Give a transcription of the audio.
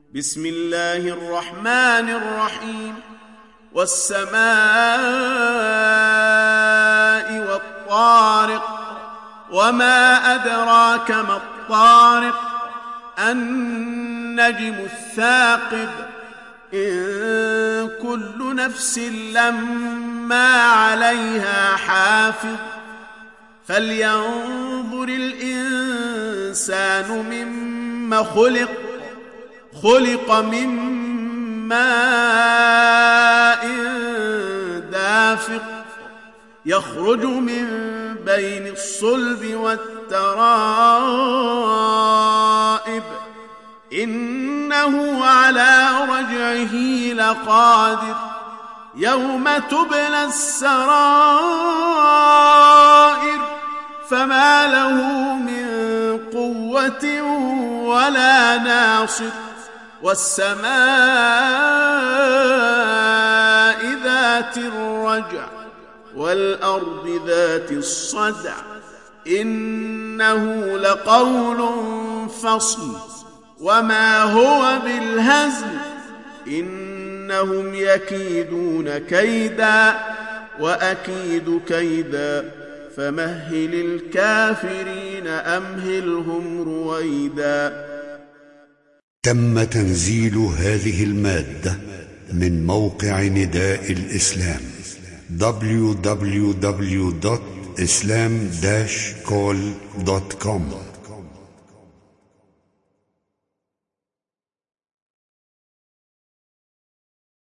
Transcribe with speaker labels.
Speaker 1: بسم الله الرحمن الرحيم. والسماء والطارق وما أدراك ما الطارق النجم الثاقب إن كل نفس لما عليها حافظ فلينظر الإنسان مما خلق من ماء دافق يخرج من بين الصلب والترائب إنه على رجعه لقادر يوم تبلى السرائر فما له من قوة ولا ناصر والسماء ذات الرجع والأرض ذات الصدع إنه لقول فصل وما هو بالهزل إنهم يكيدون كيدا وأكيد كيدا فمهل الكافرين أمهلهم رويدا.
Speaker 2: تم تنزيل هذه المادة من موقع نداء الإسلام www.islam-call.com